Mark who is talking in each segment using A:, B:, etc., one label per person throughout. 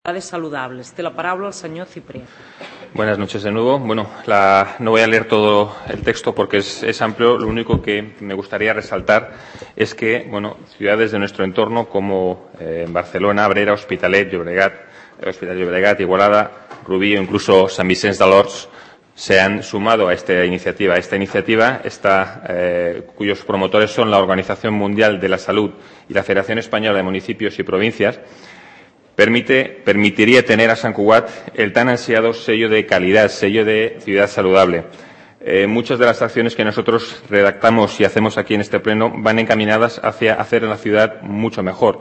A: Saludables. Té la palabra el señor Cipriano.
B: Buenas noches de nuevo. Bueno, no voy a leer todo el texto porque es amplio. Lo único que me gustaría resaltar es que, ciudades de nuestro entorno como Barcelona, Abrera, Hospitalet, Llobregat, Igualada, Rubí o incluso Sant Vicenç de l'Horts se han sumado a esta iniciativa. Esta iniciativa, cuyos promotores son la Organización Mundial de la Salud y la Federación Española de Municipios y Provincias, permitiría tener a Sant Cugat el tan ansiado sello de calidad, sello de ciudad saludable. Muchas de las acciones que nosotros redactamos y hacemos aquí en este pleno van encaminadas hacia hacer la ciudad mucho mejor.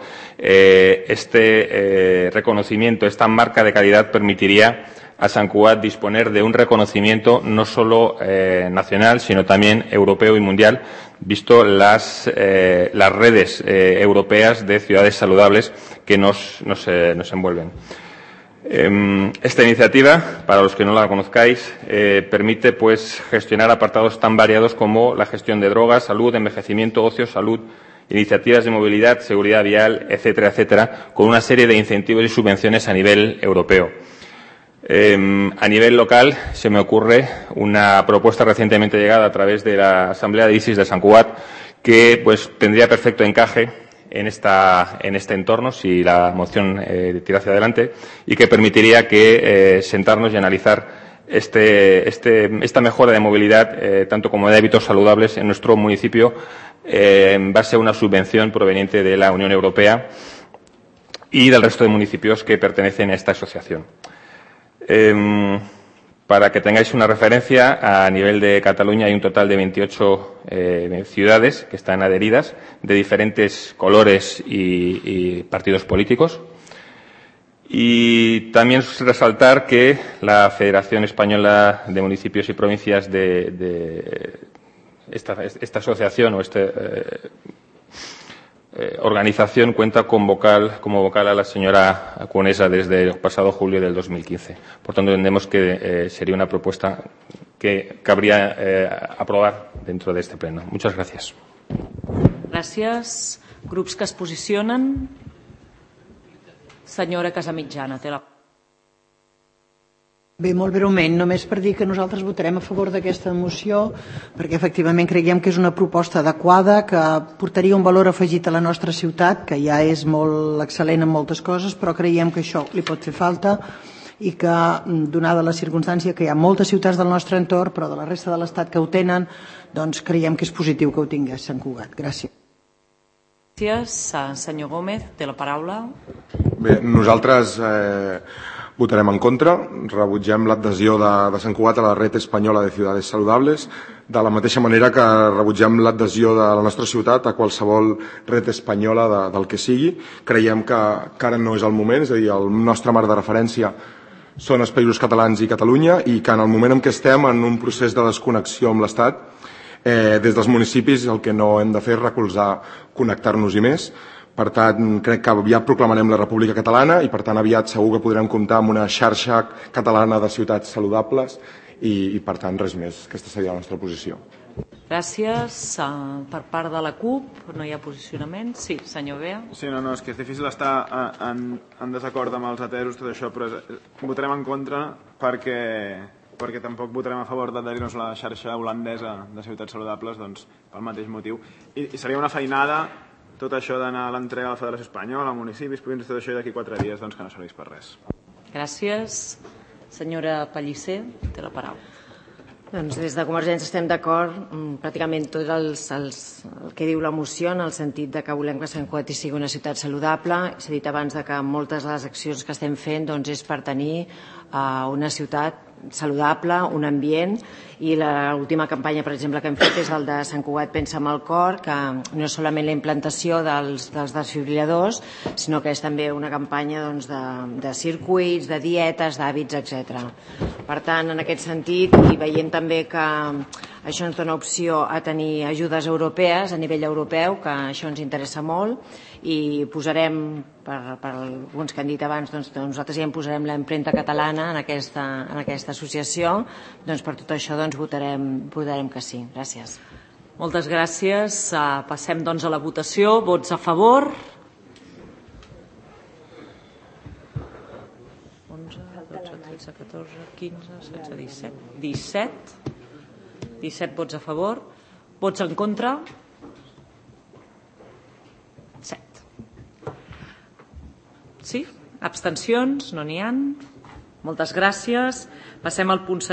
B: Este reconocimiento, esta marca de calidad permitiría a Sant Cugat disponer de un reconocimiento no solo nacional, sino también europeo y mundial, visto las redes europeas de ciudades saludables que nos envuelven. Esta iniciativa, para los que no la conozcáis, permite gestionar apartados tan variados como la gestión de drogas, salud, envejecimiento, ocio, salud, iniciativas de movilidad, seguridad vial, etcétera, etcétera, con una serie de incentivos y subvenciones a nivel europeo. A nivel local se me ocurre una propuesta recientemente llegada a través de la Asamblea de ISIS de Sant Cugat que tendría perfecto encaje en este entorno si la moción tira hacia adelante y que permitiría que sentarnos y analizar esta mejora de movilidad tanto como de hábitos saludables en nuestro municipio en base a una subvención proveniente de la Unión Europea y del resto de municipios que pertenecen a esta asociación. Para que tengáis una referencia, a nivel de Cataluña hay un total de 28 ciudades que están adheridas, de diferentes colores y partidos políticos. Y también resaltar que la Federación Española de Municipios y Provincias de esta asociación o organización cuenta como vocal a la señora Conesa desde el pasado julio del 2015. Por tanto, entendemos que sería una propuesta que cabría aprobar dentro de este pleno. Muchas gracias.
A: Gràcies. Grups que es posicionen. Senyora Casamitjana, té la...
C: Bé, molt breument, només per dir que nosaltres votarem a favor d'aquesta moció perquè efectivament creiem que és una proposta adequada, que portaria un valor afegit a la nostra ciutat, que ja és molt excel·lent en moltes coses, però creiem que això li pot fer falta i que, donada la circumstància que hi ha moltes ciutats del nostre entorn, però de la resta de l'Estat que ho tenen, doncs creiem que és positiu que ho tingués Sant Cugat. Gràcies.
A: Gràcies. Senyor Gómez, té la paraula.
D: Bé, nosaltres votarem en contra, rebutgem l'adhesió de Sant Cugat a la Red Espanyola de Ciudades Saludables, de la mateixa manera que rebutgem l'adhesió de la nostra ciutat a qualsevol red espanyola del que sigui. Creiem que ara no és el moment, és a dir, el nostre marc de referència són els països catalans i Catalunya i que en el moment en què estem en un procés de desconnexió amb l'Estat, des dels municipis el que no hem de fer és recolzar connectar-nos-hi més. Per tant, crec que aviat proclamarem la República Catalana i per tant aviat segur que podrem comptar amb una xarxa catalana de ciutats saludables i per tant res més. Aquesta seria la nostra posició.
A: Gràcies. Per part de la CUP no hi ha posicionament. Sí, senyor Bea.
E: Sí, no, és que és difícil estar en desacord amb els ateros, tot això, però votarem en contra perquè tampoc votarem a favor d'adherir-nos a la xarxa holandesa de ciutats saludables, doncs pel mateix motiu. I seria una feinada tot això d'anar a l'entrega a la Federació Espanyola, a municipis, províncies, tot això, i d'aquí 4 dies doncs, que no serveix per res.
A: Gràcies. Senyora Pellicer, té la paraula.
F: Doncs des de Convergència estem d'acord pràcticament tot el que diu la moció, en el sentit de que volem que Sant Cugat sigui una ciutat saludable. S'ha dit abans que moltes de les accions que estem fent és per tenir una ciutat saludable, un ambient, i l'última campanya, per exemple, que hem fet és el de Sant Cugat Pensa en el Cor, que no és solament la implantació dels desfibriladors, sinó que és també una campanya de circuits, de dietes, d'hàbits, etc. Per tant, en aquest sentit, i veient també que això ens dona opció a tenir ajudes europees a nivell europeu, que això ens interessa molt, i posarem, per alguns que han dit abans, nosaltres ja posarem l'empremta catalana en aquesta associació, doncs per tot això votarem que sí. Gràcies.
A: Moltes gràcies. Passem doncs a la votació. Vots a favor? 11, 12, 13, 14, 15, 16, 17. 17 vots a favor. Vots en contra? 7. Sí? Abstencions? No n'hi ha. Moltes gràcies. Passem al punt